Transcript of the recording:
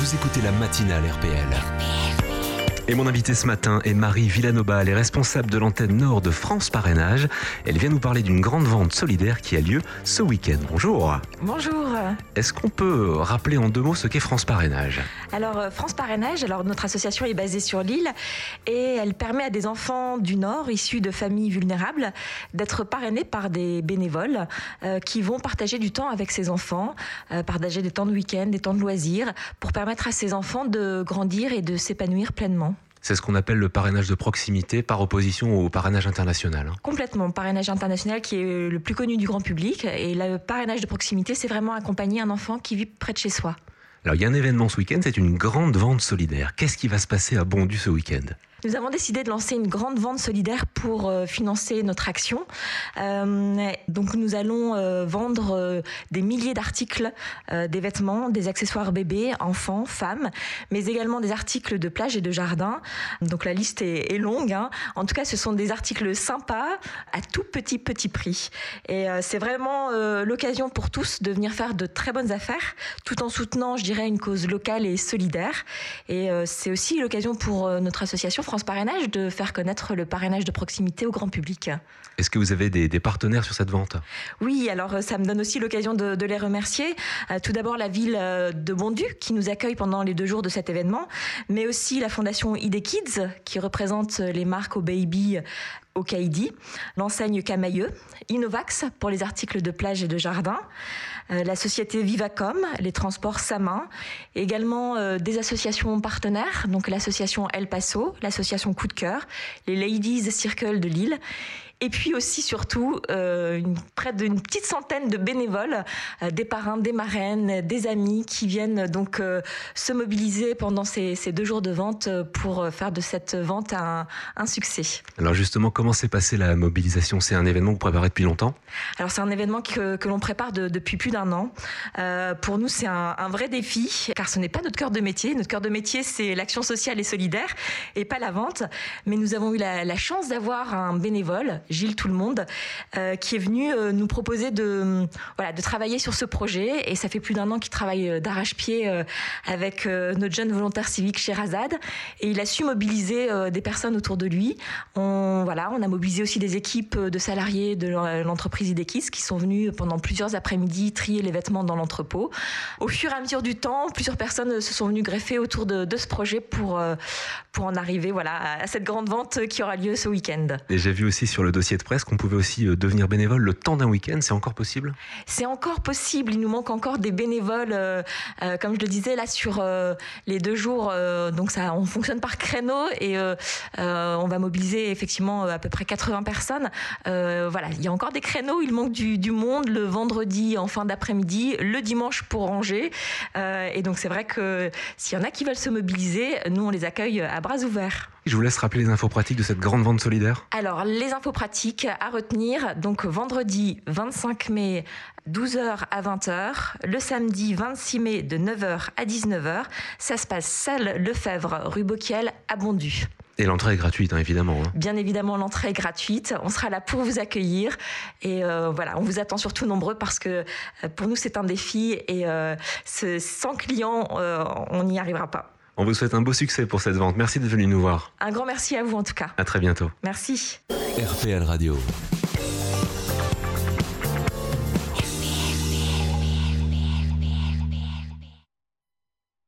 Vous écoutez la matinale RPL. Et mon invitée ce matin est Marie Villanova. Elle est responsable de l'antenne Nord de France Parrainage. Elle vient nous parler d'une grande vente solidaire qui a lieu ce week-end. Bonjour. Bonjour. Est-ce qu'on peut rappeler en 2 mots ce qu'est France Parrainage ? Alors France Parrainage, notre association est basée sur Lille et elle permet à des enfants du Nord issus de familles vulnérables d'être parrainés par des bénévoles qui vont partager du temps avec ces enfants, partager des temps de week-end, des temps de loisirs pour permettre à ces enfants de grandir et de s'épanouir pleinement. C'est ce qu'on appelle le parrainage de proximité par opposition au parrainage international. Complètement. Parrainage international qui est le plus connu du grand public. Et le parrainage de proximité, c'est vraiment accompagner un enfant qui vit près de chez soi. Alors il y a un événement ce week-end, c'est une grande vente solidaire. Qu'est-ce qui va se passer à Bondu ce week-end ? Nous avons décidé de lancer une grande vente solidaire pour financer notre action. Donc nous allons vendre des milliers d'articles, des vêtements, des accessoires bébés, enfants, femmes, mais également des articles de plage et de jardin. Donc la liste est longue, hein. En tout cas, ce sont des articles sympas à tout petit prix. Et c'est vraiment l'occasion pour tous de venir faire de très bonnes affaires, tout en soutenant, je dirais, une cause locale et solidaire. Et c'est aussi l'occasion pour notre association France Parrainage de faire connaître le parrainage de proximité au grand public. Est-ce que vous avez des partenaires sur cette vente ? Oui, alors ça me donne aussi l'occasion de les remercier. Tout d'abord la ville de Bondu qui nous accueille pendant les 2 jours de cet événement, mais aussi la fondation ID Kids qui représente les marques au baby, au Kaidi, l'enseigne Camailleux, Innovax pour les articles de plage et de jardin, la société Vivacom, les transports Samin, également des associations partenaires, donc l'association El Paso, l'association Coup de Cœur, les Ladies Circle de Lille, et puis aussi surtout près d'une petite centaine de bénévoles, des parrains, des marraines, des amis qui viennent donc se mobiliser pendant ces 2 jours de vente pour faire de cette vente un succès. Alors justement, comment s'est passée la mobilisation ? C'est un événement que vous préparez depuis longtemps ? Alors c'est un événement que l'on prépare depuis plus d'1 an. Pour nous, c'est un vrai défi, car ce n'est pas notre cœur de métier. Notre cœur de métier, c'est l'action sociale et solidaire, et pas la vente. Mais nous avons eu la chance d'avoir un bénévole, Gilles Tout-le-Monde, qui est venu nous proposer de travailler sur ce projet. Et ça fait plus d'1 an qu'il travaille d'arrache-pied avec notre jeune volontaire civique Sherazade. Et il a su mobiliser des personnes autour de lui. On a mobilisé aussi des équipes de salariés de l'entreprise Idekis qui sont venus pendant plusieurs après-midi trier les vêtements dans l'entrepôt. Au fur et à mesure du temps, plusieurs personnes se sont venues greffer autour de ce projet pour en arriver à cette grande vente qui aura lieu ce week-end. Et j'ai vu aussi sur le dossier de presse qu'on pouvait aussi devenir bénévole le temps d'un week-end. C'est encore possible ? C'est encore possible. Il nous manque encore des bénévoles, comme je le disais, là sur les 2 jours. Donc on fonctionne par créneau et on va mobiliser effectivement à peu près 80 personnes. Il y a encore des créneaux. Il manque du monde le vendredi en fin d'après-midi, le dimanche pour ranger. Et donc c'est vrai que s'il y en a qui veulent se mobiliser, nous on les accueille à bras ouverts. Je vous laisse rappeler les infos pratiques de cette grande vente solidaire. Alors, les infos pratiques à retenir, donc vendredi 25 mai, 12h à 20h, le samedi 26 mai de 9h à 19h, ça se passe salle Lefebvre, rue Bocquiel à Bondu. Et l'entrée est gratuite, évidemment. Bien évidemment, l'entrée est gratuite. On sera là pour vous accueillir. Et on vous attend surtout nombreux parce que pour nous, c'est un défi. Et sans clients, on n'y arrivera pas. On vous souhaite un beau succès pour cette vente. Merci d'être venu nous voir. Un grand merci à vous en tout cas. À très bientôt. Merci. RPL Radio.